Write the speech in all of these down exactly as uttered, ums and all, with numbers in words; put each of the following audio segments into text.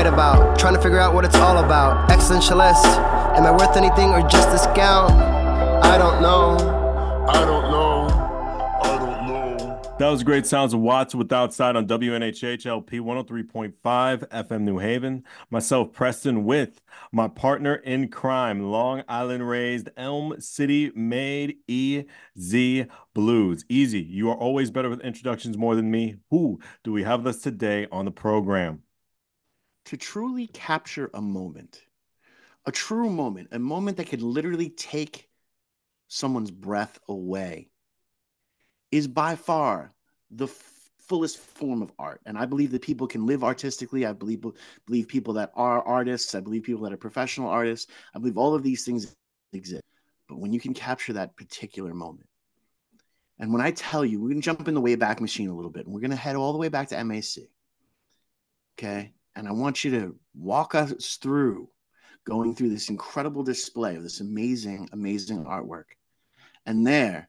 write about. Trying to figure out what it's all about. Existentialist. Am I worth anything or just discount? I don't know. I don't know. I don't know. That was great sounds of Watts with Outside on W N H H L P one oh three point five F M New Haven. Myself, Preston, with my partner in crime, Long Island raised, Elm City made, E Z Blues. Easy, you are always better with introductions more than me. Who do we have with us today on the program? To truly capture a moment, a true moment, a moment that could literally take someone's breath away, is by far the f- fullest form of art. And I believe that people can live artistically. I believe, believe people that are artists. I believe people that are professional artists. I believe all of these things exist. But when you can capture that particular moment, and when I tell you, we're going to jump in the Wayback Machine a little bit, and we're going to head all the way back to M A C. Okay? And I want you to walk us through going through this incredible display of this amazing, amazing artwork. And there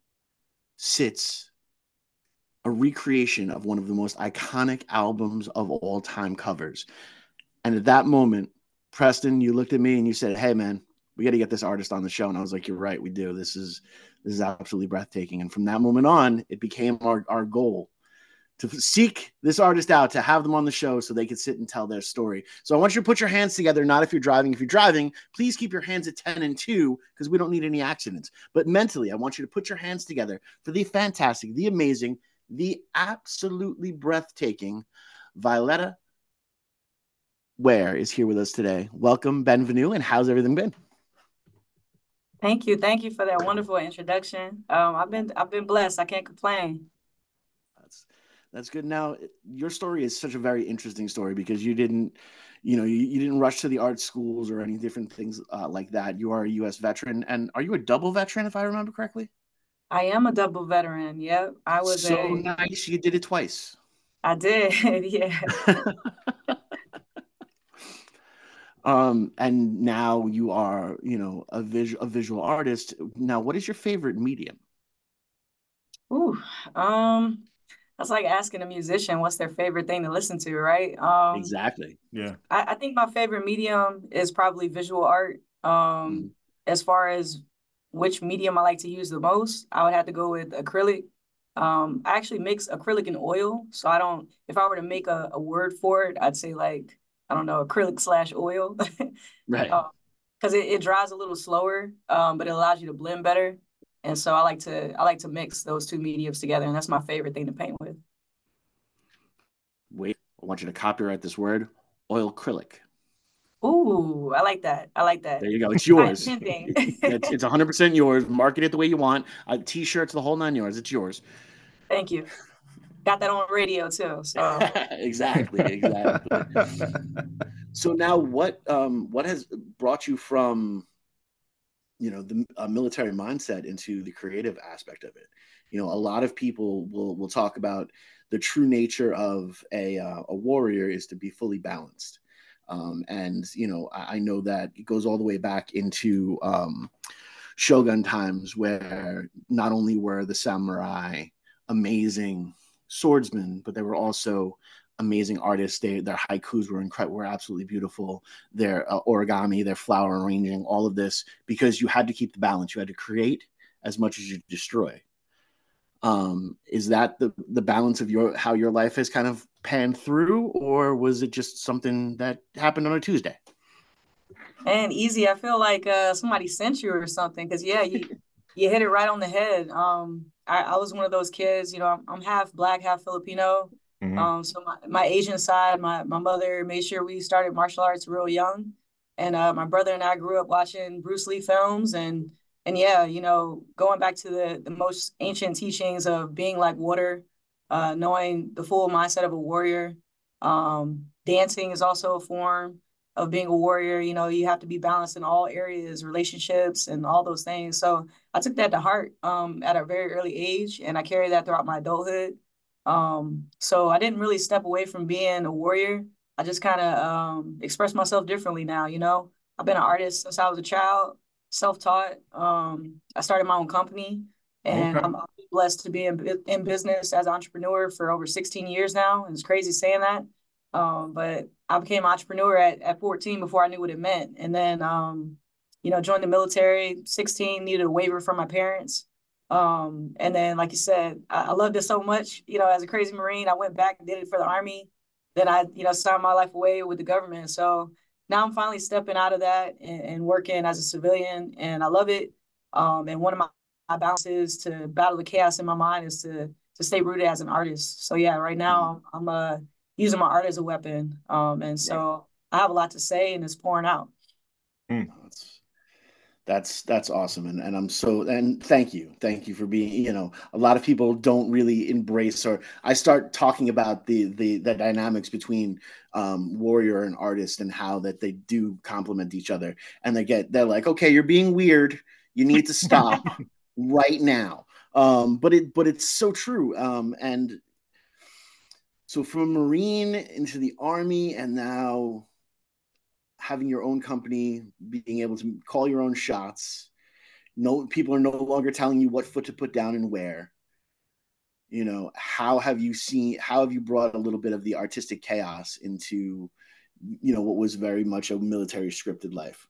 sits a recreation of one of the most iconic albums of all time covers. And at that moment, Preston, you looked at me and you said, "Hey man, we got to get this artist on the show." And I was like, "You're right, we do. This is this is absolutely breathtaking." And from that moment on, it became our, our goal to seek this artist out, to have them on the show so they could sit and tell their story. So I want you to put your hands together, not if you're driving. If you're driving, please keep your hands at ten and two because we don't need any accidents. But mentally, I want you to put your hands together for the fantastic, the amazing, the absolutely breathtaking Violetta Ware is here with us today. Welcome, Benvenue, and how's everything been? Thank you. Thank you for that wonderful introduction. Um, I've been I've been blessed. I can't complain. That's That's good. Now, your story is such a very interesting story because you didn't, you know, you, you didn't rush to the art schools or any different things uh, like that. You are a U S veteran. And are you a double veteran, if I remember correctly? I am a double veteran. Yep. I was So a nice. You did it twice. I did. Yeah. um, and now you are, you know, a visual a visual artist. Now, what is your favorite medium? Ooh. Um, that's like asking a musician what's their favorite thing to listen to, right? Um, Exactly. Yeah. I, I think my favorite medium is probably visual art. Mhm. Um, as far as which medium I like to use the most, I would have to go with acrylic. Um, I actually mix acrylic and oil, so I don't. If I were to make a, a word for it, I'd say like I don't know, acrylic slash oil, Right. uh, because it, it dries a little slower, um, but it allows you to blend better. And so I like to I like to mix those two mediums together, and that's my favorite thing to paint with. Wait, I want you to copyright this word, oil acrylic. Ooh, I like that. I like that. There you go. It's Patent yours. pending. it's, it's one hundred percent yours. Market it the way you want. Uh, T-shirts, the whole nine yards. It's yours. Thank you. Got that on radio too. So exactly, exactly. So now, what um, what has brought you from, you know, the uh, military mindset into the creative aspect of it? You know, a lot of people will will talk about the true nature of a uh, a warrior is to be fully balanced. Um, and you know, I, I know that it goes all the way back into um, Shogun times, where not only were the samurai amazing swordsmen, but they were also amazing artists. They, their haikus were incredible, were absolutely beautiful. Their uh, origami, their flower arranging, all of this, because you had to keep the balance. You had to create as much as you destroy. Um, is that the the balance of your how your life has kind of panned through, or was it just something that happened on a Tuesday? and easy. I feel like uh somebody sent you or something because yeah, you you hit it right on the head. Um, I, I was one of those kids. You know, I'm, I'm half black, half Filipino. Mhm. Um, so my, my Asian side, my my mother made sure we started martial arts real young, and uh, my brother and I grew up watching Bruce Lee films and and yeah, you know, going back to the the most ancient teachings of being like water, uh, knowing the full mindset of a warrior. Um, dancing is also a form of being a warrior. You know, you have to be balanced in all areas, relationships, and all those things. So I took that to heart um, at a very early age, and I carried that throughout my adulthood. Um, so I didn't really step away from being a warrior. I just kind of um, express myself differently now. You know, I've been an artist since I was a child, self-taught. Um, I started my own company, and Okay. I'm blessed to be in, in business as an entrepreneur for over sixteen years now. And it's crazy saying that. Um, but I became an entrepreneur at, at fourteen before I knew what it meant. And then, um, you know, joined the military, sixteen, needed a waiver from my parents. Um, and then, like you said, I, I loved it so much. You know, as a crazy Marine, I went back and did it for the Army. Then I, you know, signed my life away with the government. So now I'm finally stepping out of that and, and working as a civilian, and I love it. Um, and one of my, my balances to battle the chaos in my mind is to to stay rooted as an artist. So yeah, right now I'm uh using my art as a weapon. Um, and so I have a lot to say, and it's pouring out. Mm. That's that's that's awesome, and and I'm so and thank you, thank you for being. You know, a lot of people don't really embrace, or I start talking about the the the dynamics between um, warrior and artist and how that they do complement each other, and they get they're like, okay, you're being weird, you need to stop right now. Um, but it but it's so true, um, and so from a Marine into the Army, and now having your own company, being able to call your own shots. No, people are no longer telling you what foot to put down and where. You know, how have you seen? How have you brought a little bit of the artistic chaos into, you know, what was very much a military scripted life?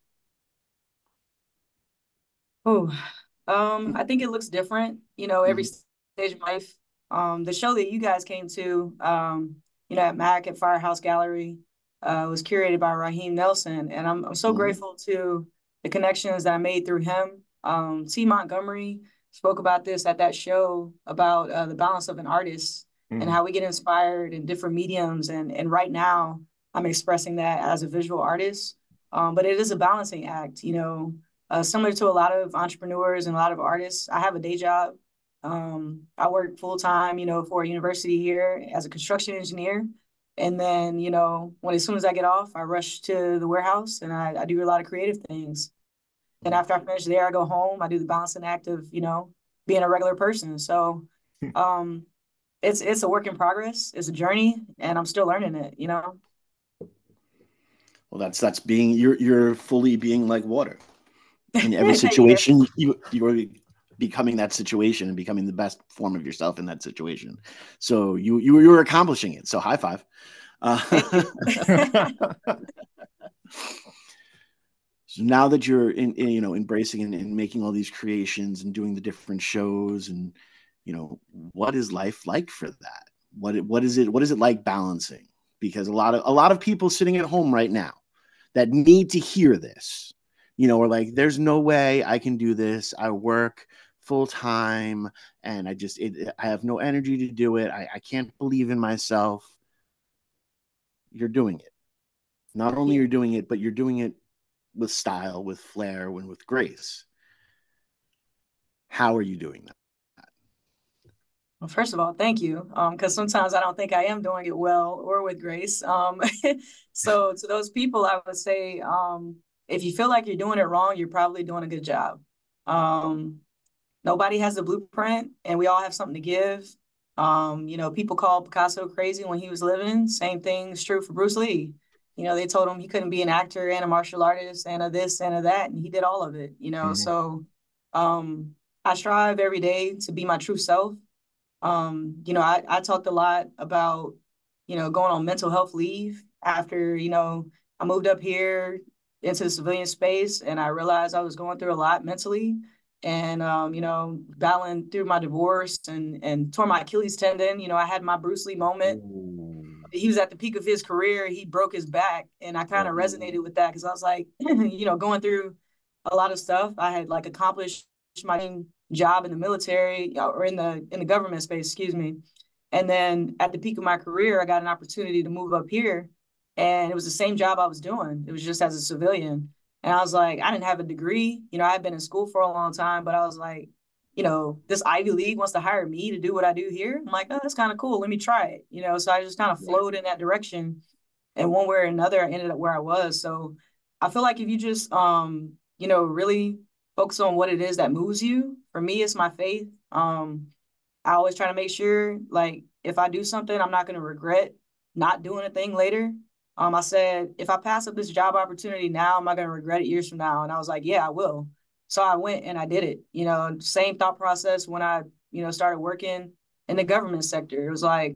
Oh, um, I think it looks different, you know, every Mhm. stage of life. Um, the show that you guys came to, um, you know, at Mac at Firehouse Gallery, uh, was curated by Raheem Nelson, and I'm I'm so Mhm. grateful to the connections that I made through him. Um, T. Montgomery spoke about this at that show about uh, the balance of an artist and Mm. how we get inspired in different mediums, and and right now I'm expressing that as a visual artist. Um, but it is a balancing act, you know. Uh, similar to a lot of entrepreneurs and a lot of artists, I have a day job. Um, I work full time, you know, for a university here as a construction engineer. And then, you know, when as soon as I get off, I rush to the warehouse and I, I do a lot of creative things. And after I finish there, I go home. I do the balancing act of, you know, being a regular person. So um, it's it's a work in progress. It's a journey, and I'm still learning it, you know. Well, that's that's being you're you're fully being like water in every Yeah. situation. You you're becoming that situation and becoming the best form of yourself in that situation. So you you you're accomplishing it. So high five. Thank Uh, you. so now that you're in, in you know embracing and, and making all these creations and doing the different shows, and you know what is life like for that? What what is it what is it like balancing? Because a lot of a lot of people sitting at home right now that need to hear this, you know, are like, there's no way I can do this. I work full time and I just it, I have no energy to do it. I, I can't believe in myself. You're doing it. Not only Yeah. you're doing it, but you're doing it with style, with flair, and with grace. How are you doing that? Well, first of all, thank you. Um, because sometimes I don't think I am doing it well or with grace. Um, so to those people, I would say, um, if you feel like you're doing it wrong, you're probably doing a good job. Um, nobody has the blueprint, and we all have something to give. Um, you know, people called Picasso crazy when he was living. Same thing is true for Bruce Lee. You know, they told him he couldn't be an actor and a martial artist and a this and a that, and he did all of it. You know, Mhm. so um, I strive every day to be my true self. Um, you know, I, I talked a lot about, you know, going on mental health leave after, you know, I moved up here into the civilian space and I realized I was going through a lot mentally and, um, you know, battling through my divorce and, and tore my Achilles tendon. You know, I had my Bruce Lee moment. Ooh. He was at the peak of his career. He broke his back. And I kind of Ooh. resonated with that because I was like, you know, going through a lot of stuff. I had like accomplished my job in the military or in the in the government space, excuse me. And then at the peak of my career, I got an opportunity to move up here, and it was the same job I was doing. It was just as a civilian. And I was like, I didn't have a degree. You know, I had been in school for a long time, but I was like, you know, this Ivy League wants to hire me to do what I do here. I'm like, oh, that's kind of cool. Let me try it. You know, so I just kind of Right. flowed in that direction. And one way or another, I ended up where I was. So I feel like if you just um, you know, really focus on what it is that moves you. For me, it's my faith. Um, I always try to make sure, like, if I do something, I'm not going to regret not doing a thing later. Um, I said, if I pass up this job opportunity now, am I going to regret it years from now? And I was like, yeah, I will. So I went and I did it. You know, same thought process when I, you know, started working in the government sector. It was like,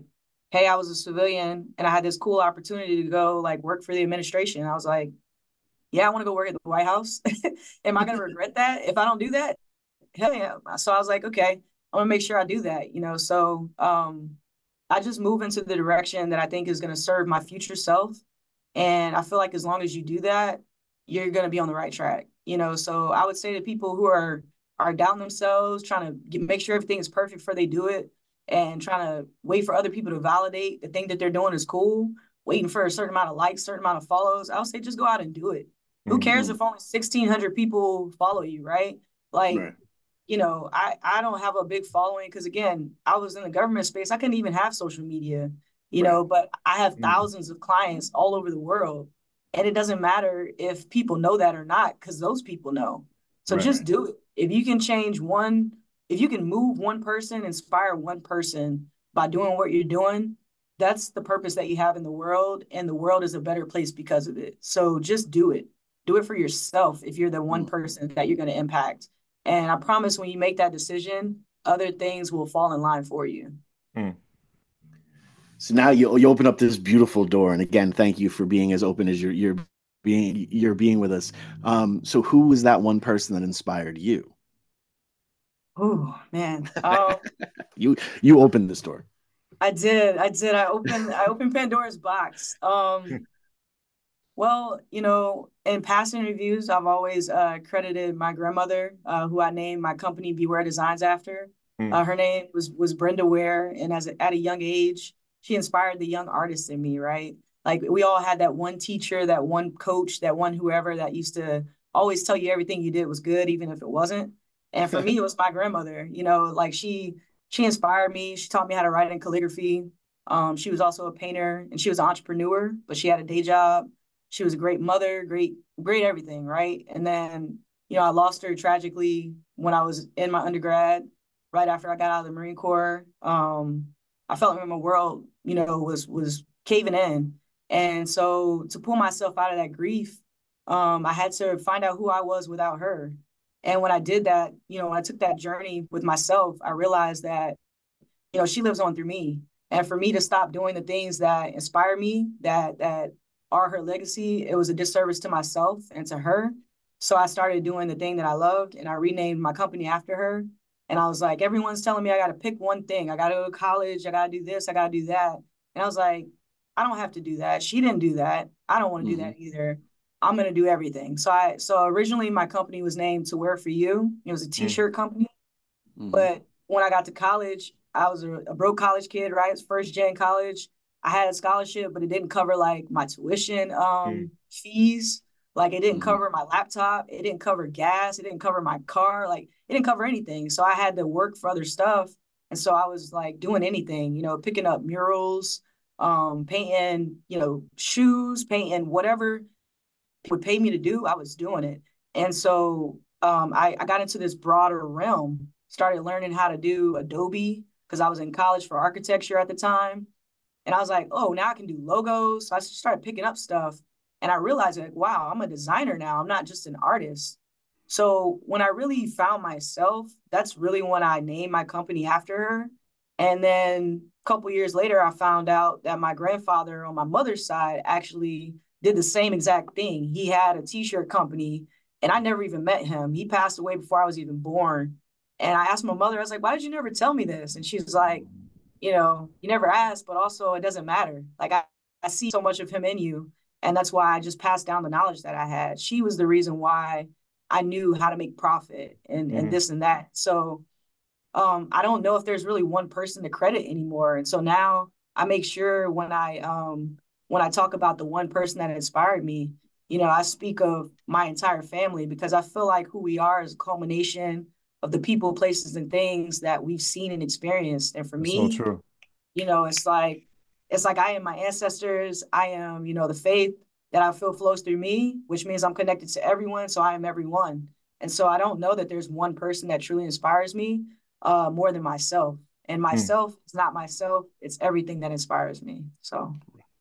hey, I was a civilian and I had this cool opportunity to go like work for the administration. I was like, yeah, I want to go work at the White House. Am I going to regret that if I don't do that? Hell yeah. So I was like, okay, I'm gonna make sure I do that, you know. So um I just move into the direction that I think is gonna serve my future self. And I feel like as long as you do that, you're gonna be on the right track, you know. So I would say to people who are are doubting themselves, trying to get, make sure everything is perfect before they do it, and trying to wait for other people to validate the thing that they're doing is cool, waiting for a certain amount of likes, certain amount of follows, I would say just go out and do it. Who cares Mm-hmm. if only sixteen hundred people follow you, right? Like, Right. you know, I, I don't have a big following because, again, I was in the government space. I couldn't even have social media, you Right. know, but I have Mm. thousands of clients all over the world. And it doesn't matter if people know that or not, because those people know. So Right. just do it. If you can change one, if you can move one person, inspire one person by doing what you're doing, that's the purpose that you have in the world. And the world is a better place because of it. So just do it. Do it for yourself if you're the one Mm. person that you're going to impact. And I promise when you make that decision, other things will fall in line for you. Mm. So now you you open up this beautiful door, and again, thank you for being as open as you're you're being you're being with us. Um, so who was that one person that inspired you? Oh man. Um, You you opened this door. I did. I did. I opened I opened Pandora's box. Um, well, you know, in past interviews, I've always uh, credited my grandmother, uh, who I named my company Beware Designs after. Mm. Uh, her name was was Brenda Ware, and as a, at a young age, she inspired the young artist in me. Right, like we all had that one teacher, that one coach, that one whoever that used to always tell you everything you did was good, even if it wasn't. And for me, it was my grandmother. You know, like she she inspired me. She taught me how to write in calligraphy. Um, she was also a painter, and she was an entrepreneur, but she had a day job. She was a great mother, great, great everything, right? And then, you know, I lost her tragically when I was in my undergrad, right after I got out of the Marine Corps. Um, I felt like my world, you know, was was caving in. And so to pull myself out of that grief, um, I had to find out who I was without her. And when I did that, you know, when I took that journey with myself, I realized that, you know, she lives on through me. And for me to stop doing the things that inspire me, that that are her legacy, it was a disservice to myself and to her. So I started doing the thing that I loved, and I renamed my company after her. And I was like, everyone's telling me I got to pick one thing. I got to go to college. I got to do this. I got to do that. And I was like, I don't have to do that. She didn't do that. I don't want to Mm-hmm. do that either. I'm going to do everything. So I, so originally my company was named To Wear For You. It was a t-shirt mm. company. Mm-hmm. But when I got to college, I was a, a broke college kid, right? It was first gen college. I had a scholarship, but it didn't cover like my tuition um, mm. fees. Like it didn't mm-hmm. cover my laptop. It didn't cover gas. It didn't cover my car. Like it didn't cover anything. So I had to work for other stuff. And so I was like doing anything, you know, picking up murals, um, painting, you know, shoes, painting whatever would pay me to do. I was doing it. And so um, I, I got into this broader realm, started learning how to do Adobe because I was in college for architecture at the time. And I was like, oh, now I can do logos. So I started picking up stuff. And I realized, like, wow, I'm a designer now. I'm not just an artist. So when I really found myself, that's really when I named my company after her. And then a couple years later, I found out that my grandfather on my mother's side actually did the same exact thing. He had a t-shirt company, and I never even met him. He passed away before I was even born. And I asked my mother, I was like, why did you never tell me this? And she was like, you know, you never asked, but also it doesn't matter. Like I, I see so much of him in you. And that's why I just passed down the knowledge that I had. She was the reason why I knew how to make profit and, mm-hmm. and this and that. So um, I don't know if there's really one person to credit anymore. And so now I make sure when I um, when I talk about the one person that inspired me, you know, I speak of my entire family because I feel like who we are is a culmination of the people, places, and things that we've seen and experienced. And for That's me, so true. You know, it's like, it's like I am my ancestors. I am, you know, the faith that I feel flows through me, which means I'm connected to everyone. So I am everyone. And so I don't know that there's one person that truly inspires me uh, more than myself. And myself mm. is not myself. It's everything that inspires me. So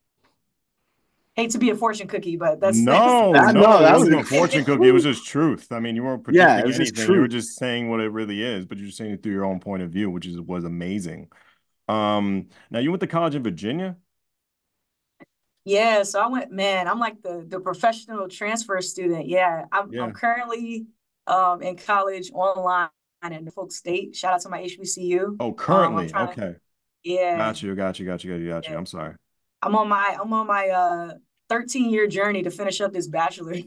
hate to be a fortune cookie, but that's no, that's, no, no, that that was was a fortune cookie. It was just truth. I mean, you weren't predicting yeah, it was anything. Just you were truth. just saying what it really is, but you're saying it through your own point of view, which is was amazing. Um, now you went to college in Virginia? Yeah, so I went, man, I'm like the the professional transfer student. Yeah, I'm I'm Yeah. currently um in college online at Norfolk State. Shout out to my H B C U. Oh, Um, I'm currently. trying to, Okay. yeah, Got you, got you, got you, got you, got you. yeah. I'm sorry. I'm on my I'm on my uh thirteen year journey to finish up this bachelor's.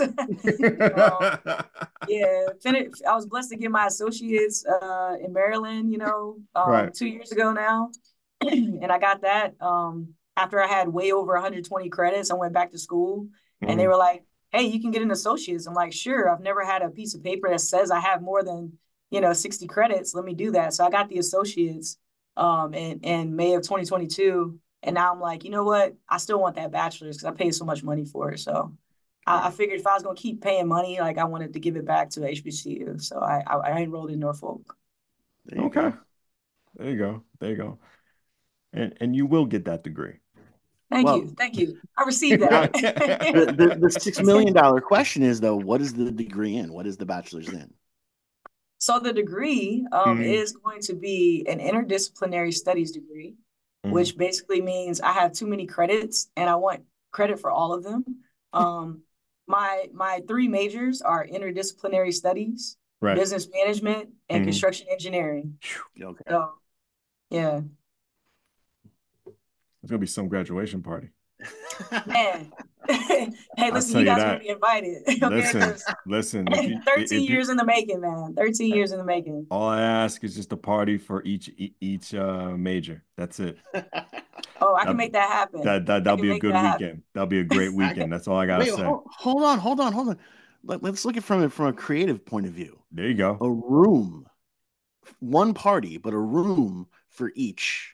um, yeah, finish. I was blessed to get my associates uh in Maryland, you know, Right. um two years ago now, and I got that um after I had way over one hundred twenty credits. I went back to school, and they Mhm. were like, "Hey, you can get an associate's." I'm like, "Sure." I've never had a piece of paper that says I have more than you know sixty credits. Let me do that. So I got the associates um in in May of twenty twenty-two, and now I'm like, you know what? I still want that bachelor's because I paid so much money for it. So. I, I Right. figured if I was gonna keep paying money, like I wanted to give it back to H B C U. So I I, I enrolled in Norfolk. There you Okay. go. There you go. There you go. And and you will get that degree. Thank Well, you, thank you. I received now that. the, the, the six million dollar question is though, what is the degree in? What is the bachelor's in? So the degree um, Mm, is going to be an interdisciplinary studies degree, mm, which basically means I have too many credits and I want credit for all of them. Um, my my three majors are interdisciplinary studies, right. business management, and Mm. construction engineering. Okay. So yeah, There's gonna be some graduation party. man. Hey, I'll listen, tell you you guys are gonna that. be invited, okay? Listen, Because listen, if you thirteen if you years in the making, man. thirteen years in the making. all I ask is just a party for each e- each uh major. That's it. Oh, I can That make that happen. that that I that'll can be a make good that happen. weekend. That'll be a great I get, weekend. That's all I gotta wait, say. hold, hold on, hold on, hold on. Let, let's look at it from it from a creative point of view. There you go. A room, one party, but a room for each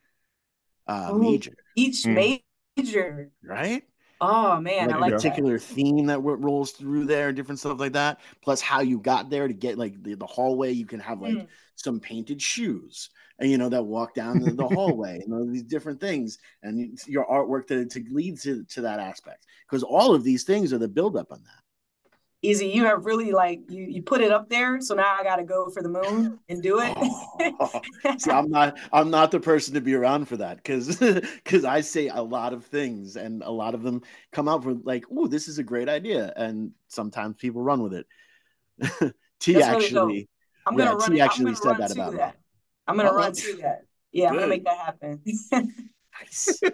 uh Oh, major, each Mm, major. right? Oh man, Like I there you a like go. that. particular theme that w- rolls through there, different stuff like that. Plus, how you got there to get like the, the hallway, you can have like Mm, some painted shoes, and you know that walk down the, the hallway, and all these different things, and your artwork to to lead to to that aspect. Because all of these things are the buildup on that. Easy, you have really like you you put it up there, so now I gotta go for the moon and do it. Oh, see, I'm not I'm not the person to be around for that because because I say a lot of things and a lot of them come out for like, oh, this is a great idea, and sometimes people run with it. T That's really dope. actually, I'm yeah, gonna run T it. I'm actually gonna said run that to about me. that. I'm gonna Oh, run well, to that. Yeah, I'm gonna good, make that happen. nice.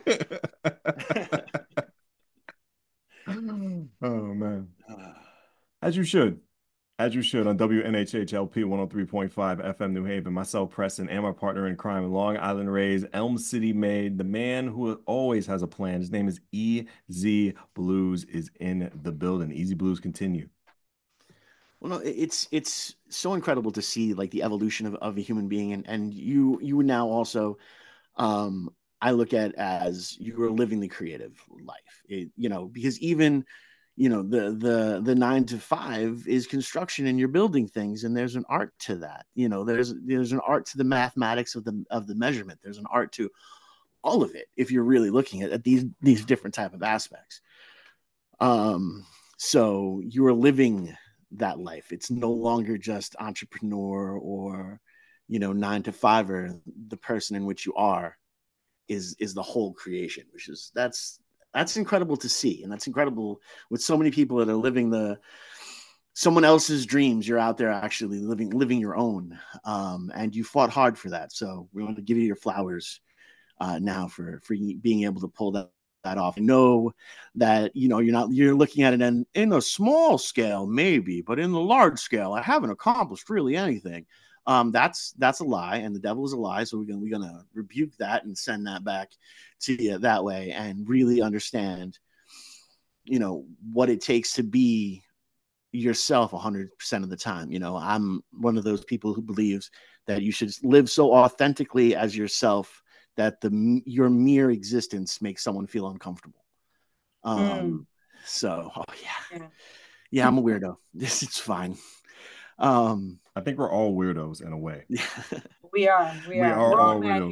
Oh man. As you should. As you should on W N H H L P one oh three point five F M New Haven. Myself, Preston, and my partner in crime, Long Island Rays, Elm City made, the man who always has a plan. His name is E Z Blues is in the building. Easy Blues, continue. Well, no, it's it's so incredible to see like the evolution of, of a human being, and and you you now also um I look at as you are living the creative life. It, you know, because even you know the the the nine to five is construction and you're building things and there's an art to that. You know, there's there's an art to the mathematics of the of the measurement. There's an art to all of it if you're really looking at, at these these different type of aspects. Um so you are living that life. It's no longer just entrepreneur or you know nine to five or the person in which you are is is the whole creation, which is that's that's incredible to see, and that's incredible with so many people that are living the someone else's dreams. You're out there actually living living your own, um, and you fought hard for that. So we want to give you your flowers uh, now for for being able to pull that that off. Know that you know you're not you're looking at it in in a small scale maybe, but in the large scale, I haven't accomplished really anything. Um, that's that's a lie, and the devil is a lie. So we're gonna we're gonna rebuke that and send that back to you that way, and really understand, you know, what it takes to be yourself one hundred percent of the time. You know, I'm one of those people who believes that you should live so authentically as yourself that the your mere existence makes someone feel uncomfortable. Mm, Um, so, oh yeah, yeah. yeah, I'm a weirdo. This it's fine. Um, I think we're all weirdos in a way. yeah. We are. We We are. are We're all all mad here. weirdos.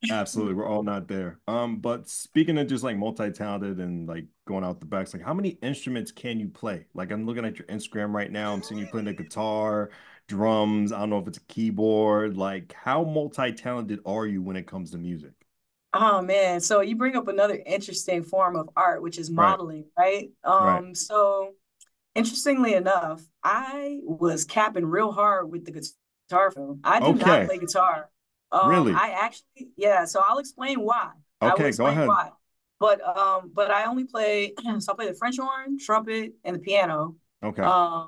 Absolutely, we're all not there. Um, but speaking of just like multi-talented and like going out the backs, like how many instruments can you play? Like I'm looking at your Instagram right now, I'm seeing you playing the guitar, drums. I don't know if it's a keyboard. Like how multi-talented are you when it comes to music? Oh man, so you bring up another interesting form of art, which is Right, modeling, right? right. Um, so interestingly enough, I was capping real hard with the guitar film. I do not Okay, play guitar. Um, really? I actually, yeah, so I'll explain why. I will Okay, go explain ahead. why. But um, but I only play, so I play the French horn, trumpet, and the piano. Okay. Um,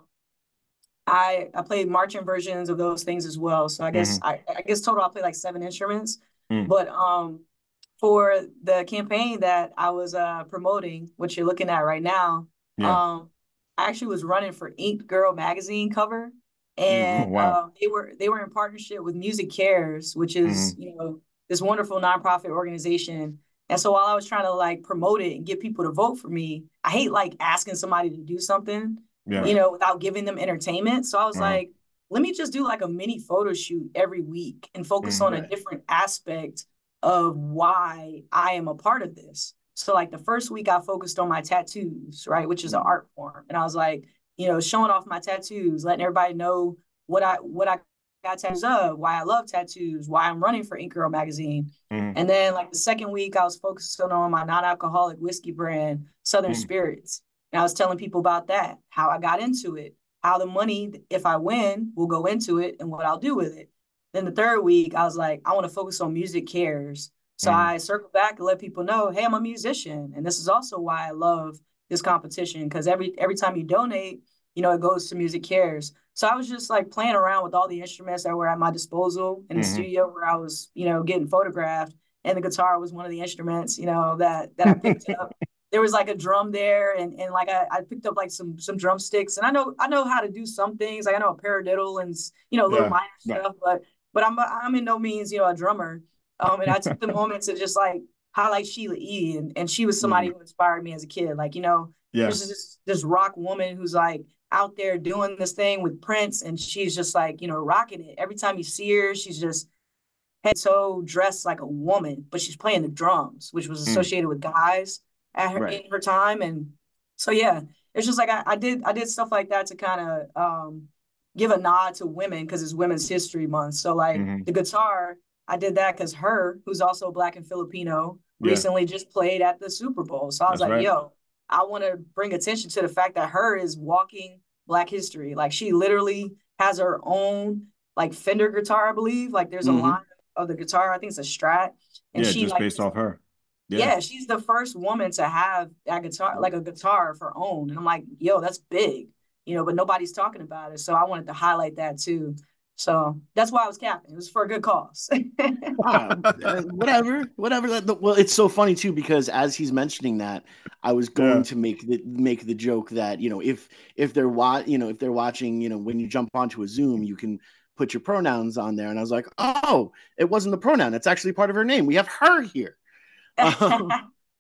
I I played marching versions of those things as well. So I guess Hmm. I, I guess total I play like seven instruments. Mm. But um for the campaign that I was uh promoting, which you're looking at right now, Yeah. um I actually was running for Ink Girl magazine cover, Hmm. Oh, and wow. um they were they were in partnership with Music Cares, which is, Hmm. you know, this wonderful nonprofit organization. And so while I was trying to like promote it and get people to vote for me, I hate like asking somebody to do something, Yeah. you Right. know, without giving them entertainment. So I was Uh-huh. like, let me just do like a mini photo shoot every week and focus on Hmm. a Right. different aspect of why I am a part of this. So like the first week I focused on my tattoos, right, which is an Hmm. art form. And I was like, you know, showing off my tattoos, letting everybody know what I what I got tattoos of, why I love tattoos, why I'm running for Ink Girl magazine. Hmm. And then like the second week I was focusing on my non-alcoholic whiskey brand, Southern Hmm. Spirits. And I was telling people about that, how I got into it, how the money, if I win, will go into it and what I'll do with it. Then the third week, I was like, I want to focus on Music Cares. So Hmm. I circled back and let people know, hey, I'm a musician. And this is also why I love this competition, because every every time you donate, you know, it goes to Music Cares. So I was just like playing around with all the instruments that were at my disposal in the Hmm. studio where I was, you know, getting photographed. And the guitar was one of the instruments, you know, that that I picked up. There was like a drum there, and and like I, I picked up like some some drumsticks, and I know I know how to do some things. Like I know a paradiddle and, you know, little Yeah. minor Right. stuff, but but I'm I'm in no means, you know, a drummer. Um, and I took the moment to just like highlight Sheila E. And, and she was somebody Hmm. who inspired me as a kid. Like, you know, Yeah. there's this this rock woman who's like out there doing this thing with Prince, and she's just like, you know, rocking it. Every time you see her, she's just head so dressed like a woman, but she's playing the drums, which was Mm. associated with guys at her, Right. in her time. And so yeah, it's just like I, I did I did stuff like that to kind of um, give a nod to women because it's Women's History Month. So like Hmm. the guitar, I did that because her, who's also Black and Filipino, Yeah. recently just played at the Super Bowl. So I was That's like, right. yo, I want to bring attention to the fact that her is walking Black history. Like she literally has her own like Fender guitar, I believe. Like there's a line Hmm. of the guitar. I think it's a Strat, and Yeah, she just like, based off her. Yeah. yeah, she's the first woman to have that guitar, like a guitar of her own. And I'm like, yo, that's big, you know. But nobody's talking about it, so I wanted to highlight that too. So that's why I was capping. It was for a good cause. Ah, uh, whatever, whatever. That, well, it's so funny too because as he's mentioning that, I was going Yeah. to make the make the joke that you know if if they're wa- you know if they're watching, you know, when you jump onto a Zoom, you can put your pronouns on there, and I was like, oh, it wasn't the pronoun; it's actually part of her name. We have her here. Um,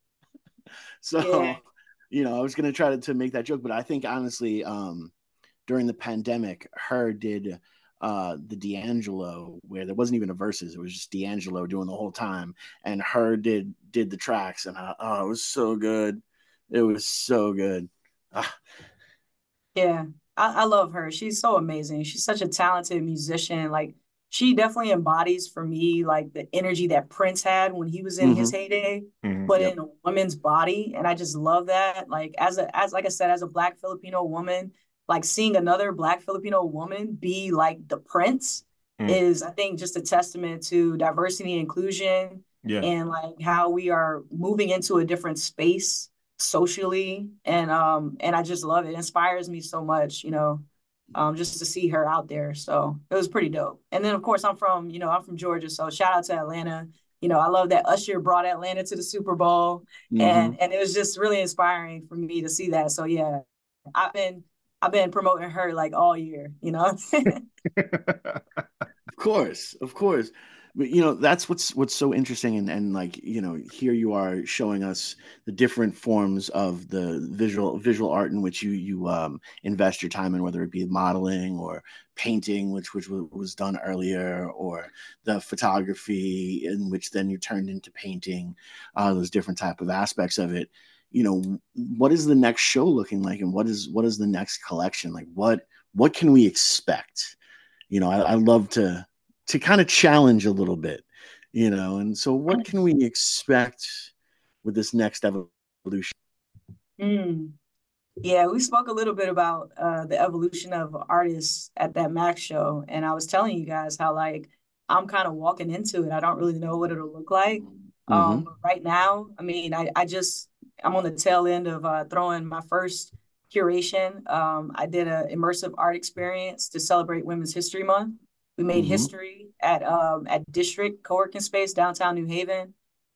Yeah, so, you know, I was gonna try to, to make that joke, but I think honestly, um, during the pandemic, her did uh the D'Angelo where there wasn't even a verses, it was just D'Angelo doing the whole time, and her did did the tracks, and I, oh, it was so good, it was so good. Ah, yeah, I, I love her. She's so amazing. She's such a talented musician. Like she definitely embodies for me like the energy that Prince had when he was in his mm-hmm. heyday, Hmm. but Yep. in a woman's body. And I just love that. Like as a as like I said, as a Black Filipino woman, like seeing another Black Filipino woman be like the Prince Mm. is, I think, just a testament to diversity and inclusion, Yeah. and like how we are moving into a different space socially. And um and I just love it. It inspires me so much, you know, um just to see her out there. So it was pretty dope. And then of course I'm from, you know, I'm from Georgia, so shout out to Atlanta. You know, I love that Usher brought Atlanta to the Super Bowl, Mm-hmm. and and it was just really inspiring for me to see that. So yeah, I've been I've been promoting her like all year, you know. Of course, of course. But, you know, that's what's what's so interesting, and and like, you know, here you are showing us the different forms of the visual visual art in which you you um, invest your time in, whether it be modeling or painting, which which wa- was done earlier, or the photography in which then you turned into painting, uh, those different type of aspects of it. You know, what is the next show looking like, and what is what is the next collection like? What what can we expect? You know, I, I love to to kind of challenge a little bit, you know. And so, what can we expect with this next evolution? Mm. Yeah, we spoke a little bit about uh, the evolution of artists at that Max show, and I was telling you guys how like I'm kind of walking into it. I don't really know what it'll look like. Mm-hmm. Um, right now, I mean, I I just I'm on the tail end of uh, throwing my first curation. Um, I did an immersive art experience to celebrate Women's History Month. We made Mm-hmm. history at um, at District Co-working Space downtown New Haven.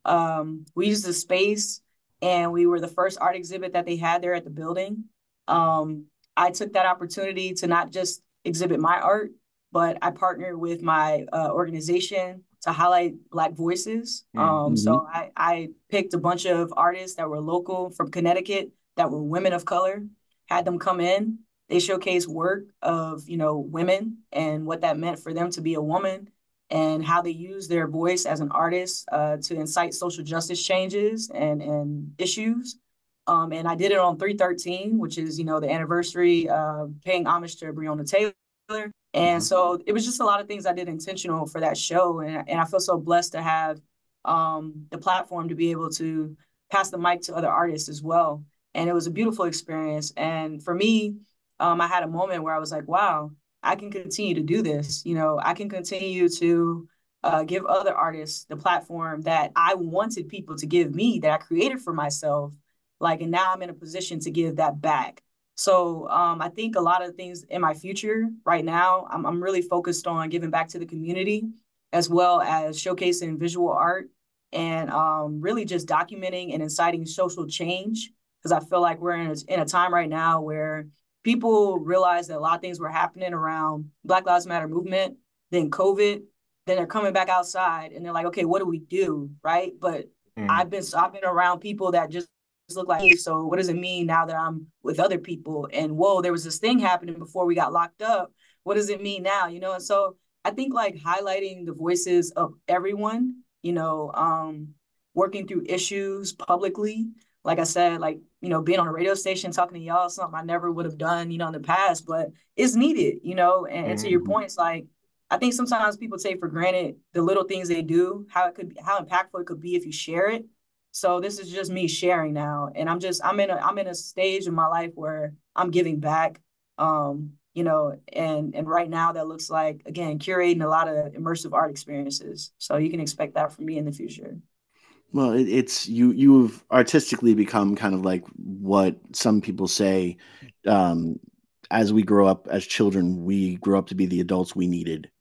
Um, we used the space and we were the first art exhibit that they had there at the building. Um, I took that opportunity to not just exhibit my art, but I partnered with my uh, organization to highlight Black voices. Um, Mm-hmm. so I, I picked a bunch of artists that were local from Connecticut that were women of color, had them come in. They showcased work of, you know, women and what that meant for them to be a woman and how they use their voice as an artist uh, to incite social justice changes and, and issues. Um, and I did it on three thirteen, which is, you know, the anniversary, uh, paying homage to Breonna Taylor. And Mm-hmm. so it was just a lot of things I did intentional for that show. And, and I feel so blessed to have um, the platform to be able to pass the mic to other artists as well. And it was a beautiful experience. And for me, um, I had a moment where I was like, wow, I can continue to do this. You know, I can continue to uh, give other artists the platform that I wanted people to give me, that I created for myself. Like, and now I'm in a position to give that back. So um, I think a lot of things in my future right now, I'm, I'm really focused on giving back to the community as well as showcasing visual art and um, really just documenting and inciting social change. Because I feel like we're in a, in a time right now where people realize that a lot of things were happening around Black Lives Matter movement, then COVID, then they're coming back outside and they're like, okay, what do we do? Right. But Mm. I've been, I've been around people that just look like me. So what does it mean now that I'm with other people? And whoa, there was this thing happening before we got locked up. What does it mean now? You know, and so I think like highlighting the voices of everyone, you know, um, working through issues publicly. Like I said, like, you know, being on a radio station talking to y'all, something I never would have done, you know, in the past, but it's needed, you know, and, and to your Mm-hmm. point, it's like, I think sometimes people take for granted the little things they do, how it could be, how impactful it could be if you share it. So this is just me sharing now, and I'm just I'm in a I'm in a stage in my life where I'm giving back, um, you know, and and right now that looks like again curating a lot of immersive art experiences. So you can expect that from me in the future. Well, it, it's you. You've artistically become kind of like what some people say. Um, as we grow up as children, we grow up to be the adults we needed.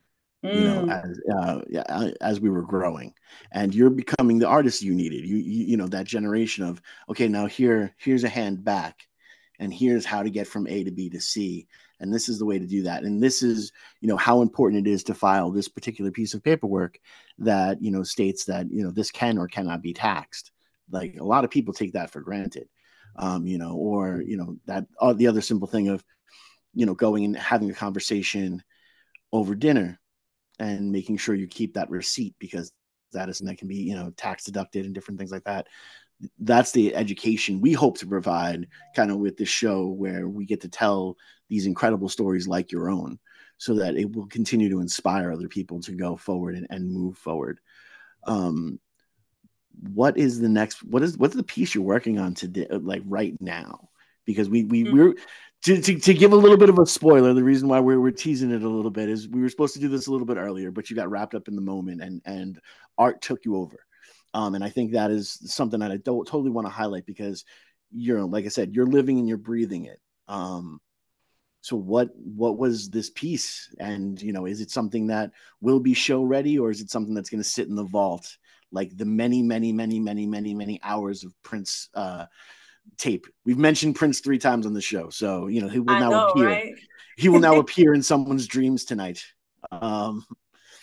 You know, Mm, as uh, yeah, as we were growing, and you're becoming the artist you needed. You, you you know that generation of, okay, now here here's a hand back, and here's how to get from A to B to C, and this is the way to do that, and this is, you know, how important it is to file this particular piece of paperwork that, you know, states that, you know, this can or cannot be taxed. Like, a lot of people take that for granted, um, you know, or, you know, that uh, the other simple thing of, you know, going and having a conversation over dinner and making sure you keep that receipt, because that is, and that can be, you know, tax deducted and different things like that. That's the education we hope to provide kind of with this show, where we get to tell these incredible stories like your own, so that it will continue to inspire other people to go forward and, and move forward. Um, what is the next, what is, what's the piece you're working on today, like right now? Because we, we, mm, we're, to, to, to give a little bit of a spoiler, the reason why we're, we're teasing it a little bit is we were supposed to do this a little bit earlier, but you got wrapped up in the moment, and, and art took you over. Um, and I think that is something that I don't totally want to highlight, because you're, like I said, you're living and you're breathing it. Um, so what, what was this piece? And, you know, is it something that will be show ready, or is it something that's going to sit in the vault, like the many, many, many, many, many, many hours of Prince uh, tape? We've mentioned Prince three times on the show, so, you know, he will I now know, appear. right? He will now appear in someone's dreams tonight. Um,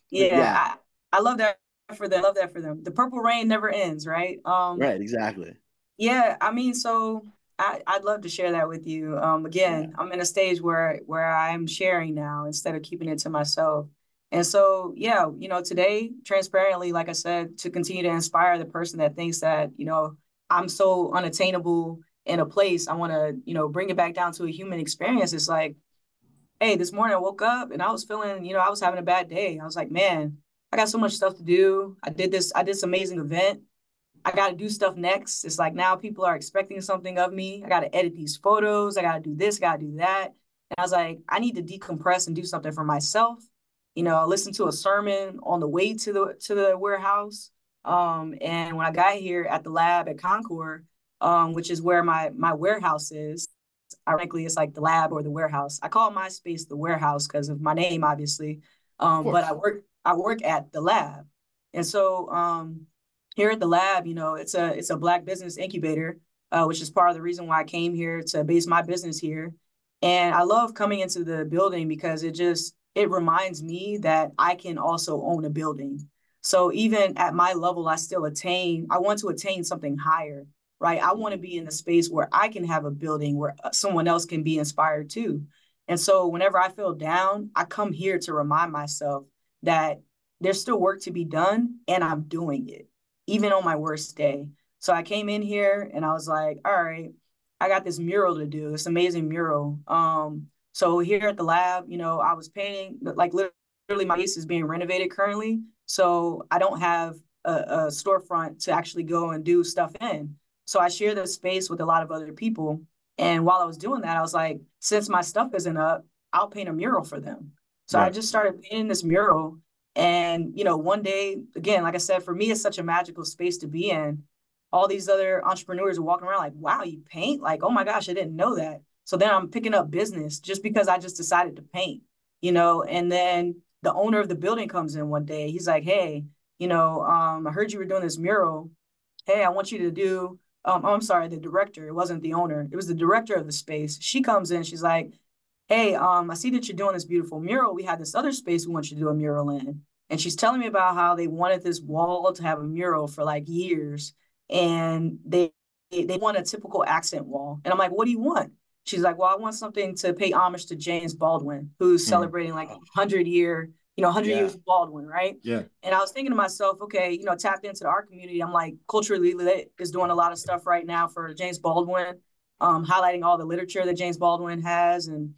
Yeah, Yeah, I, I love that for them. I love that for them. The purple rain never ends, right? Um, right, exactly. yeah, I mean, so I, I'd love to share that with you. Um, Yeah, again, I'm in a stage where where I'm sharing now instead of keeping it to myself. And so, yeah, you know, today, transparently, like I said, to continue to inspire the person that thinks that, you know, I'm so unattainable in a place, I want to, you know, bring it back down to a human experience. It's like, hey, this morning I woke up and I was feeling, you know, I was having a bad day. I was like, man, I got so much stuff to do. I did this, I did this amazing event. I got to do stuff next. It's like now people are expecting something of me. I got to edit these photos. I got to do this, got to do that. And I was like, I need to decompress and do something for myself. You know, I listened to a sermon on the way to the to the warehouse. Um, and when I got here at the lab at Concord, um, which is where my my warehouse is, ironically, it's like the lab or the warehouse. I call my space the warehouse because of my name, obviously. of Um, but I course. work I work at the lab, and so um, here at the lab, you know, it's a it's a Black business incubator, uh, which is part of the reason why I came here to base my business here. And I love coming into the building because it just it reminds me that I can also own a building. So even at my level, I still attain. I want to attain something higher, right? I want to Mhm. be in the space where I can have a building where uh, someone else can be inspired too. And so whenever I feel down, I come here to remind myself that there's still work to be done and I'm doing it, even on my worst day. So I came in here and I was like, all right, I got this mural to do, this amazing mural. Um, so here at the lab, you know, I was painting, like literally my space is being renovated currently. So I don't have a, a storefront to actually go and do stuff in. So I share the space with a lot of other people. And while I was doing that, I was like, since my stuff isn't up, I'll paint a mural for them. So I Right. just started painting this mural. And, you know, one day, again, like I said, for me, it's such a magical space to be in. All these other entrepreneurs are walking around like, wow, you paint? Like, oh my gosh, I didn't know that. So then I'm picking up business just because I just decided to paint, you know, and then the owner of the building comes in one day. He's like, hey, you know, um, I heard you were doing this mural. Hey, I want you to do, um, oh, I'm sorry, the director. It wasn't the owner. It was the director of the space. She comes in, she's like, hey, um, I see that you're doing this beautiful mural. We had this other space we want you to do a mural in. And she's telling me about how they wanted this wall to have a mural for like years. And they they want a typical accent wall. And I'm like, what do you want? She's like, well, I want something to pay homage to James Baldwin, who's Mm. celebrating like Oh, hundred year, you know, hundred yeah. years of Baldwin, right? Yeah. And I was thinking to myself, okay, you know, tapped into the art community. I'm like, Culturally Lit is doing a lot of stuff right now for James Baldwin, um, highlighting all the literature that James Baldwin has. And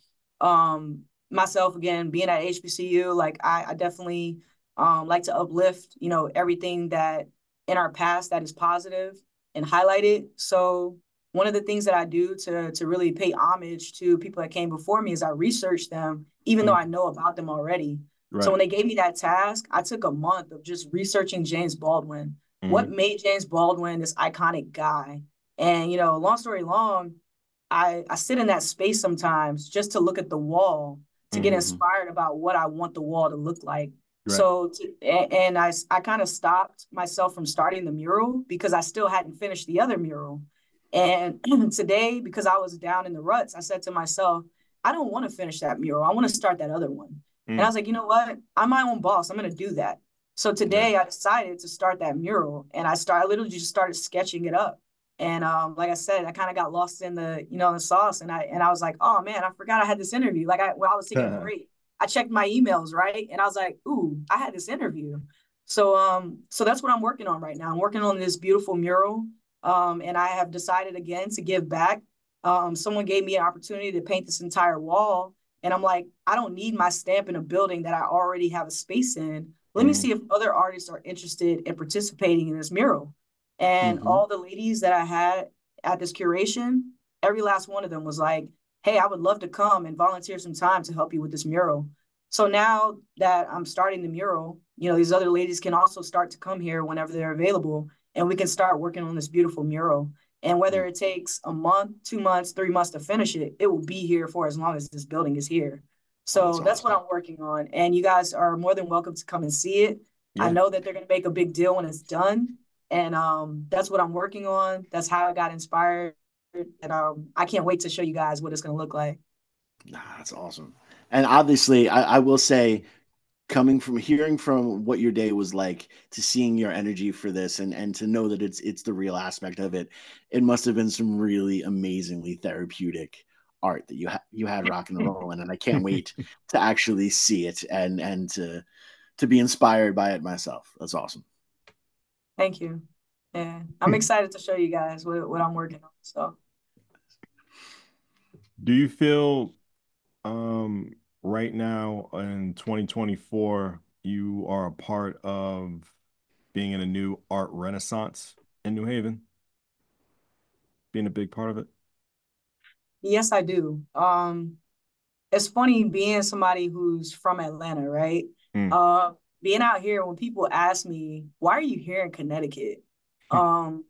um, myself, again, being at H B C U, like I, I definitely um, like to uplift, you know, everything that in our past that is positive and highlight it. So one of the things that I do to to really pay homage to people that came before me is I research them, even though Mm. I know about them already. So Right. when they gave me that task, I took a month of just researching James Baldwin. What Hmm. made James Baldwin this iconic guy? And you know, long story long, I I sit in that space sometimes just to look at the wall to get Hmm. Mhm. inspired about what I want the wall to look like. Right. So to, and I I kind of stopped myself from starting the mural because I still hadn't finished the other mural. And today, because I was down in the ruts, I said to myself, I don't want to finish that mural. I want to start that other one. And I Mm. was like, you know what? I'm my own boss. I'm going to do that. So Right. today I decided to start that mural and I started I literally just started sketching it up. And um, like I said, I kind of got lost in the, you know, the sauce. And I and I was like, oh man, I forgot I had this interview. Like I while I was taking a break, I checked my emails, right? And I was like, ooh, I had this interview. So um, so that's what I'm working on right now. I'm working on this beautiful mural. Um, and I have decided again to give back. Um, someone gave me an opportunity to paint this entire wall. And I'm like, I don't need my stamp in a building that I already have a space in. Let me Hmm. see if other artists are interested in participating in this mural. And Mhm. all the ladies that I had at this curation, every last one of them was like, hey, I would love to come and volunteer some time to help you with this mural. So now that I'm starting the mural, you know, these other ladies can also start to come here whenever they're available and we can start working on this beautiful mural. And whether Mm. it takes a month, two months, three months to finish it, it will be here for as long as this building is here. Oh, that's So that's what awesome. I'm working on. And you guys are more than welcome to come and see it. I Yeah. know that they're going to make a big deal when it's done. And um, that's what I'm working on. That's how I got inspired. And um, I can't wait to show you guys what it's going to look like. Nah, that's awesome. And obviously, I, I will say, coming from hearing from what your day was like to seeing your energy for this and and to know that it's it's the real aspect of it, it must have been some really amazingly therapeutic art that you ha- you had rock and roll in, and I can't wait to actually see it and and to to be inspired by it myself. That's awesome. Thank you. Yeah, I'm excited to show you guys what, what I'm working on. So, Do you feel um right now in twenty twenty-four you are a part of being in a new art renaissance in New Haven? Being a big part of it? yes, I do. Um, it's funny being somebody who's from Atlanta, right? Mm. Uh, being out here, when people ask me, why are you here in Connecticut? Um,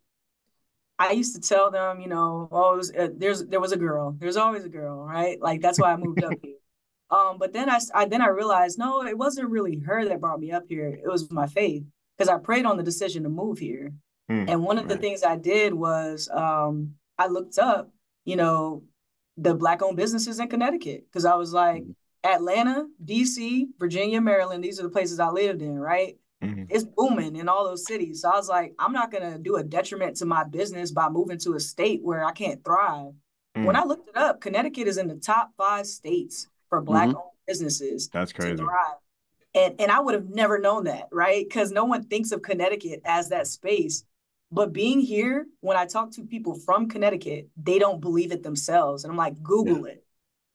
I used to tell them, you know, oh, it was, uh, there's there was a girl. There's always a girl, right? Like that's why I moved up here. Um, but then I, I then I realized, no, it wasn't really her that brought me up here. It was my faith because I prayed on the decision to move here. Mm. And one of the Right. things I did was um, I looked up, you know, the Black-owned businesses in Connecticut because I was like, Atlanta, D C, Virginia, Maryland, these are the places I lived in, right? Mhm. It's booming in all those cities. So I was like, I'm not going to do a detriment to my business by moving to a state where I can't thrive. When Mm. I looked it up, Connecticut is in the top five states for Mhm. Black-owned businesses That's to crazy. thrive. And, and I would have never known that, right? Because no one thinks of Connecticut as that space. But being here, when I talk to people from Connecticut, they don't believe it themselves. And I'm like, Google it.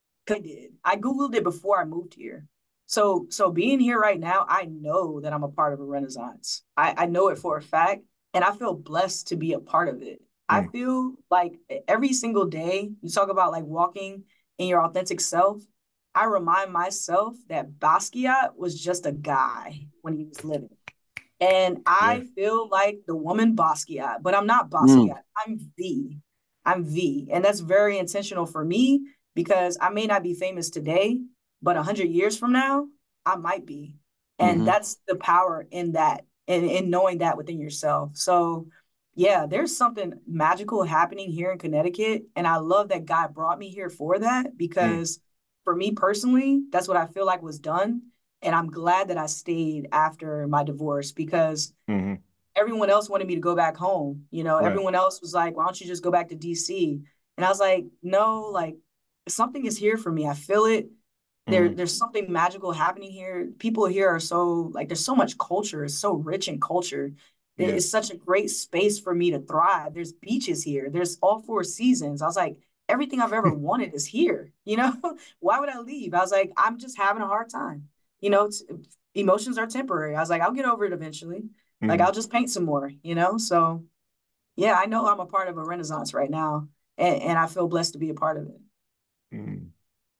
I did. I Googled it before I moved here. So, so being here right now, I know that I'm a part of a renaissance. I, I know it for a fact, and I feel blessed to be a part of it. I Mm. feel like every single day, you talk about like walking in your authentic self. I remind myself that Basquiat was just a guy when he was living. And I Yeah. feel like the woman Basquiat, but I'm not Mm. Basquiat. I'm V. I'm V. And that's very intentional for me because I may not be famous today, but a hundred years from now, I might be. And Mhm. that's the power in that and in knowing that within yourself. So yeah, there's something magical happening here in Connecticut. And I love that God brought me here for that Mm. because for me personally, that's what I feel like was done. And I'm glad that I stayed after my divorce because hmm everyone else wanted me to go back home. You know, Right. everyone else was like, why don't you just go back to D C? And I was like, no, like something is here for me. I feel it. There, Mhm. there's something magical happening here. People here are so like, there's so much culture. It's so rich in culture. It- Yeah. It's such a great space for me to thrive. There's beaches here. There's all four seasons. I was like, everything I've ever wanted is here. You know, why would I leave? I was like, I'm just having a hard time. You know, it's, emotions are temporary. I was like, I'll get over it eventually. Like Mhm. I'll just paint some more, you know? So yeah, I know I'm a part of a renaissance right now, and, and I feel blessed to be a part of it. Mm.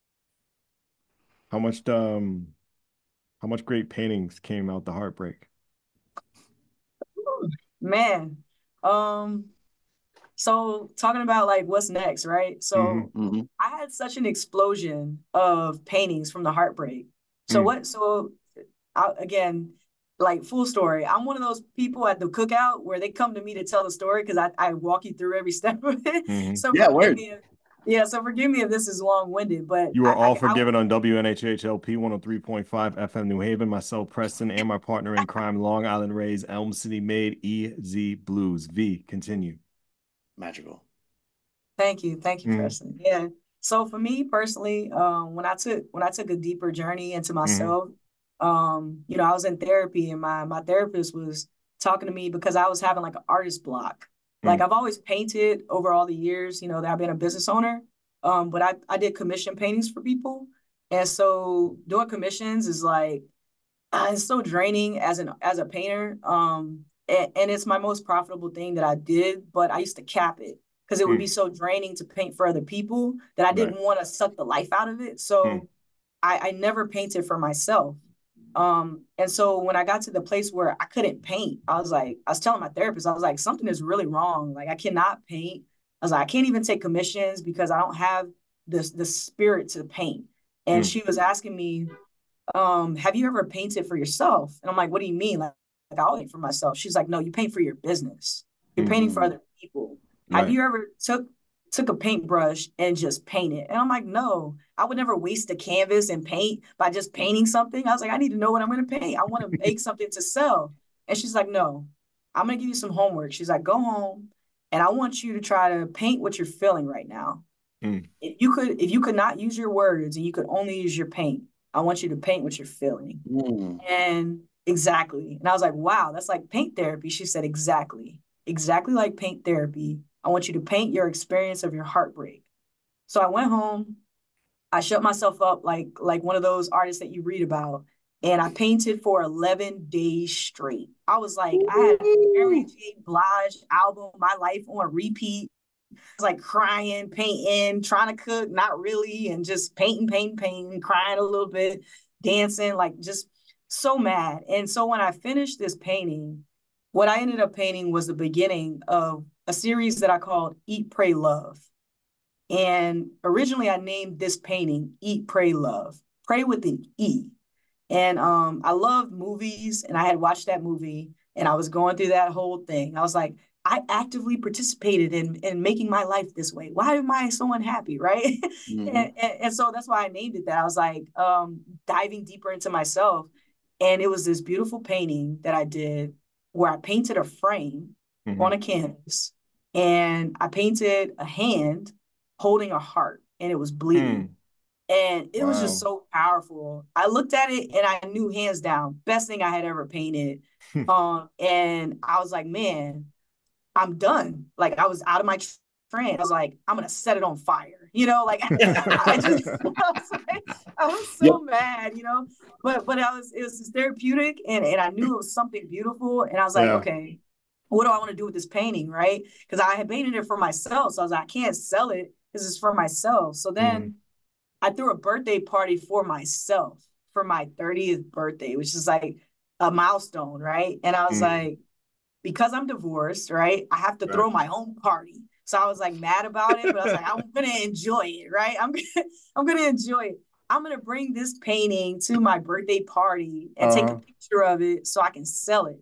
How much um how much great paintings came out the heartbreak? Man, um, so talking about like what's next, right? So hmm Mhm. I had such an explosion of paintings from the heartbreak. So Mm. what? So I, again, like full story. I'm one of those people at the cookout where they come to me to tell the story because I, I walk you through every step of it. hmm So Yeah, forgive word. me if, yeah, so forgive me if this is long-winded, but You are I, all I, I forgiven on W N H H L P one oh three point five F M New Haven. Myself, Preston, and my partner in crime, Long Island Rays, Elm City Made, E Z Blues. V, continue. Magical. thank you, thank you, Mm. Preston. Yeah. So for me personally, um, when I took when I took a deeper journey into hmm myself, um, you know, I was in therapy and my my therapist was talking to me because I was having like an artist block. Like Mm. I've always painted over all the years, you know, that I've been a business owner. Um, but I, I did commission paintings for people. And so doing commissions is like uh, it's so draining as an as a painter. Um, and, and it's my most profitable thing that I did, but I used to cap it because it would be Mm. so draining to paint for other people that I Right. didn't want to suck the life out of it. Mm. So I, I never painted for myself. Um, and so when I got to the place where I couldn't paint, I was like, I was telling my therapist, I was like, something is really wrong. Like I cannot paint. I was like, I can't even take commissions because I don't have the the spirit to paint. And Mm. she was asking me, um, have you ever painted for yourself? And I'm like, what do you mean? Like, like I'll paint for myself. She's like, no, you paint for your business. You're painting for Mhm. other people. Have Right. you ever took took a paintbrush and just painted. And I'm like, no, I would never waste a canvas and paint by just painting something. I was like, I need to know what I'm going to paint. I want to make something to sell. And she's like, no, I'm going to give you some homework. She's like, go home and I want you to try to paint what you're feeling right now. Mm. If you could, if you could not use your words and you could only use your paint, I want you to paint what you're feeling. Mm. And exactly. And I was like, wow, that's like paint therapy. She said, exactly, exactly like paint therapy. I want you to paint your experience of your heartbreak. So I went home, I shut myself up like, like one of those artists that you read about, and I painted for eleven days straight. I was like, I had a Mary J. Blige album, My Life, on repeat. I was like crying, painting, trying to cook, not really, and just painting, painting, painting, crying a little bit, dancing, like just so mad. And so when I finished this painting, what I ended up painting was the beginning of a series that I called Eat, Pray, Love. And originally I named this painting Eat, Pray, Love. Pray with an E. And um, I loved movies, and I had watched that movie, and I was going through that whole thing. I was like, I actively participated in, in making my life this way. Why am I so unhappy, right? Mm-hmm. and, and, and so that's why I named it that. I was like um, diving deeper into myself. And it was this beautiful painting that I did where I painted a frame mm-hmm. on a canvas, and I painted a hand holding a heart, and it was bleeding. Mm. And it wow. was just so powerful. I looked at it and I knew hands down, best thing I had ever painted. um, and I was like, man, I'm done. Like I was out of my trance. I was like, I'm going to set it on fire. You know, like I just, I was, like, I was so yep. mad, you know, but, but I was, it was therapeutic, and, and I knew it was something beautiful. And I was like, yeah. okay, what do I want to do with this painting? Right. Cause I had painted it for myself. So I was like, I can't sell it. This is for myself. So then mm. I threw a birthday party for myself for my thirtieth birthday, which is like a milestone, right? And I was mm. like, because I'm divorced, right? I have to right. throw my own party. So I was like mad about it, but I was like, I'm gonna enjoy it, right? I'm gonna, I'm gonna enjoy it. I'm gonna bring this painting to my birthday party and uh-huh. take a picture of it so I can sell it.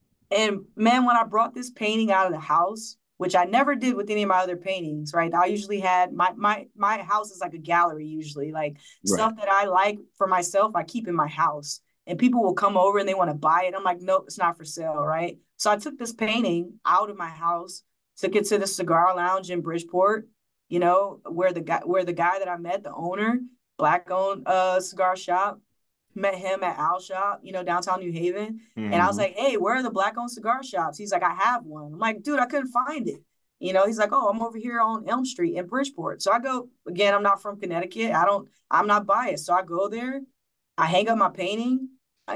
And man, when I brought this painting out of the house, which I never did with any of my other paintings, right? I usually had, my my my house is like a gallery usually, like right. stuff that I like for myself, I keep in my house. And people will come over and they want to buy it. I'm like, nope, it's not for sale, right? So I took this painting out of my house, took it to the cigar lounge in Bridgeport, you know, where the guy, where the guy that I met, the owner, black-owned uh, cigar shop, met him at Al Shop, you know, downtown New Haven. Mm-hmm. And I was like, hey, where are the black-owned cigar shops? He's like, I have one. I'm like, dude, I couldn't find it. You know, he's like, oh, I'm over here on Elm Street in Bridgeport. So I go, again, I'm not from Connecticut. I don't, I'm not biased. So I go there, I hang up my painting,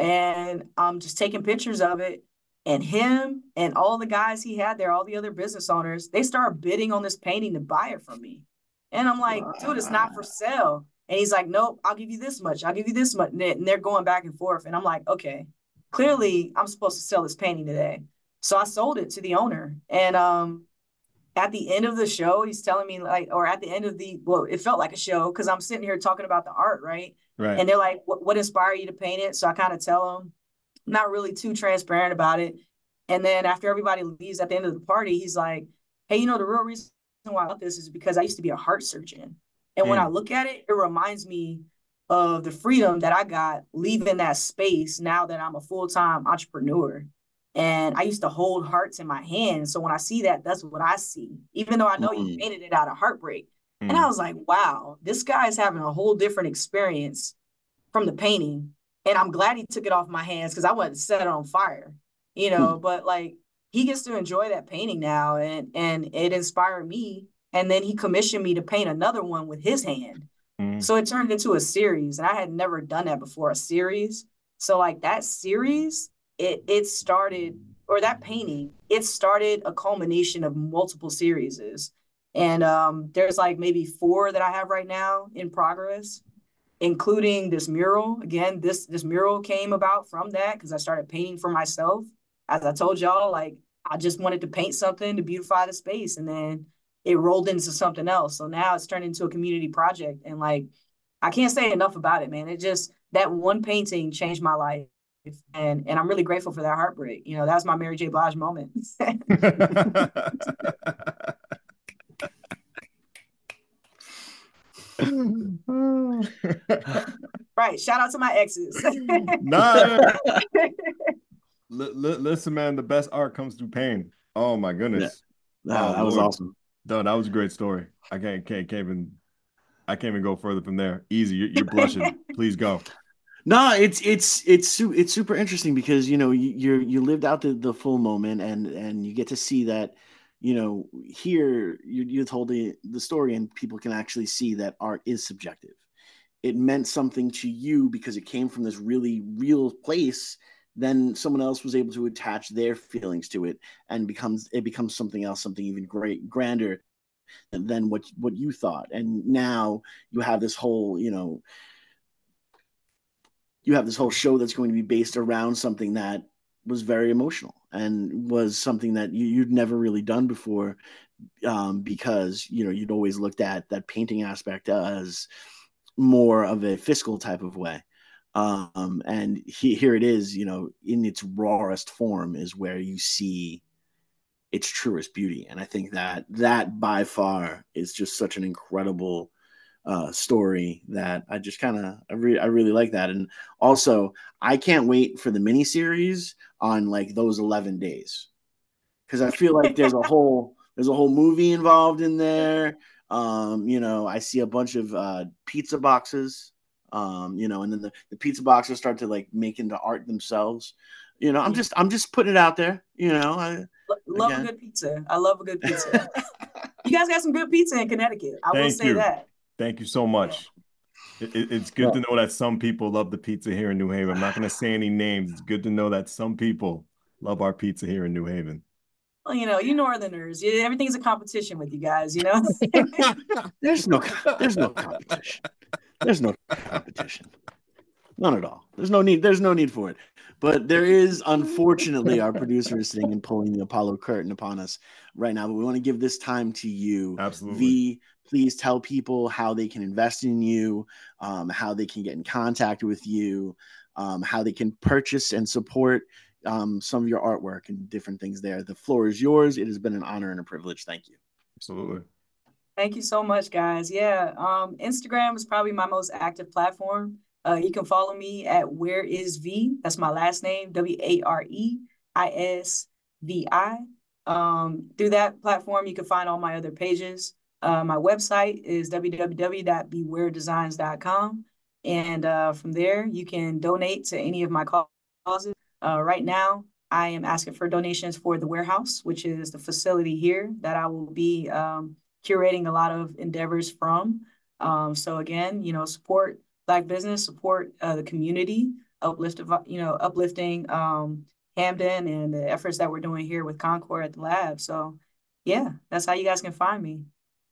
and I'm just taking pictures of it. And him and all the guys he had there, all the other business owners, they start bidding on this painting to buy it from me. And I'm like, wow. dude, it's not for sale. And he's like, nope, I'll give you this much. I'll give you this much. And they're going back and forth. And I'm like, okay, clearly I'm supposed to sell this painting today. So I sold it to the owner. And um, at the end of the show, he's telling me like, or at the end of the, well, it felt like a show because I'm sitting here talking about the art, right? Right. And they're like, what, what inspired you to paint it? So I kind of tell them, I'm not really too transparent about it. And then after everybody leaves at the end of the party, he's like, hey, you know, the real reason why I love this is because I used to be a heart surgeon. And mm. when I look at it, it reminds me of the freedom that I got leaving that space now that I'm a full-time entrepreneur. And I used to hold hearts in my hands. So when I see that, that's what I see, even though I know mm. you painted it out of heartbreak. Mm. And I was like, wow, this guy's having a whole different experience from the painting. And I'm glad he took it off my hands because I wouldn't set it on fire, you know, mm. but like he gets to enjoy that painting now, and, and it inspired me. And then he commissioned me to paint another one with his hand. Mm. So it turned into a series, and I had never done that before, a series. So like that series, it it started, or that painting, it started a culmination of multiple series. And um, there's like maybe four that I have right now in progress, including this mural. Again, this this mural came about from that because I started painting for myself. As I told y'all, like I just wanted to paint something to beautify the space, and then it rolled into something else. So now it's turned into a community project. And like, I can't say enough about it, man. It just, that one painting changed my life. And and I'm really grateful for that heartbreak. You know, that was my Mary J. Blige moment. Right. Shout out to my exes. Nah. L- l- listen, man, the best art comes through pain. Oh my goodness. Yeah. Wow, oh, that was Lord. awesome. No, that was a great story. I can't, can't, can't even, I can't even go further from there. Easy. You're, you're blushing. Please go. No, it's it's it's su- it's super interesting because you know you you're, you lived out the, the full moment and and you get to see that, you know, here you you told the the story and people can actually see that art is subjective. It meant something to you because it came from this really real place. Then someone else was able to attach their feelings to it and becomes it becomes something else, something even great grander than what what you thought. And now you have this whole, you know, you have this whole show that's going to be based around something that was very emotional and was something that you, you'd never really done before, um, because you know you'd always looked at that painting aspect as more of a fiscal type of way, um, and he, here it is, you know, in its rawest form is where you see its truest beauty. And I think that that by far is just such an incredible uh, story that I just kind of I, re- I really like that. And also, I can't wait for the miniseries on like those eleven days because I feel like there's a whole there's a whole movie involved in there. Um, you know, I see a bunch of uh, pizza boxes. Um, you know, and then the, the pizza boxes start to like make into art themselves. You know, I'm just I'm just putting it out there. You know, I love again. a good pizza. I love a good pizza. You guys got some good pizza in Connecticut. I Thank will say you. that. Thank you so much. Yeah. It, it's good Well, to know that some people love the pizza here in New Haven. I'm not going to say any names. It's good to know that some people love our pizza here in New Haven. Well, you know, you Northerners, you, everything's a competition with you guys, you know? there's no there's no competition. There's no competition. None at all. There's no need. There's no need for it. But there is, unfortunately, our producer is sitting and pulling the Apollo curtain upon us right now. But we want to give this time to you. Absolutely. V, please tell people how they can invest in you, um, how they can get in contact with you, um, how they can purchase and support um, some of your artwork and different things there. The floor is yours. It has been an honor and a privilege. Thank you. Absolutely. Thank you so much, guys. Yeah, um, Instagram is probably my most active platform. Uh, you can follow me at Where Is V. That's my last name, W A R E I S V I. Um, through that platform, you can find all my other pages. Uh, my website is w w w dot beware designs dot com. And uh, from there, you can donate to any of my causes. Uh, right now, I am asking for donations for the warehouse, which is the facility here that I will be um, curating a lot of endeavors from. Um, so again, you know, support Black business, support uh, the community, uplift, you know, uplifting um, Hamden and the efforts that we're doing here with Concord at the lab. So yeah, that's how you guys can find me.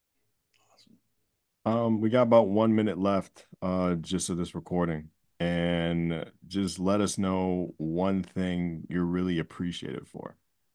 Um, we got about one minute left uh, just of this recording. And just let us know one thing you're really appreciative for.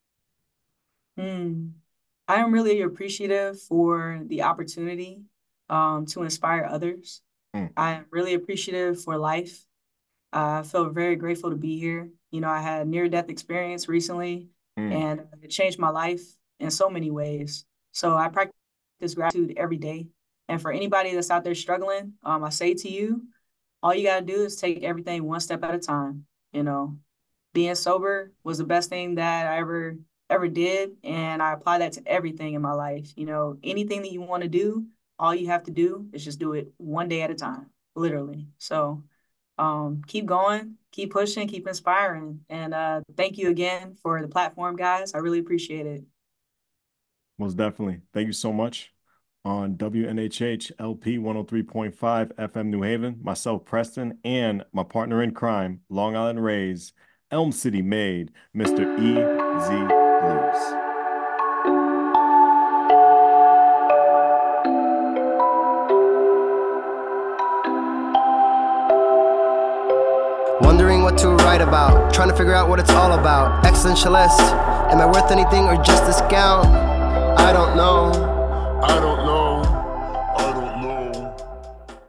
Mm. I am really appreciative for the opportunity um, to inspire others. Mm. I am really appreciative for life. Uh, I feel very grateful to be here. You know, I had a near-death experience recently, mm. and it changed my life in so many ways. So I practice gratitude every day. And for anybody that's out there struggling, um, I say to you, all you got to do is take everything one step at a time. You know, being sober was the best thing that I ever, ever did. And I apply that to everything in my life. You know, anything that you want to do, all you have to do is just do it one day at a time, literally. So um, keep going, keep pushing, keep inspiring. And uh, thank you again for the platform, guys. I really appreciate it. Most definitely. Thank you so much. On W N H H L P one oh three point five F M New Haven, myself, Preston, and my partner in crime, Long Island Raised, Elm City made, Mister E Z Blues. Wondering what to write about, trying to figure out what it's all about. Existentialist, am I worth anything or just a scout? I don't know.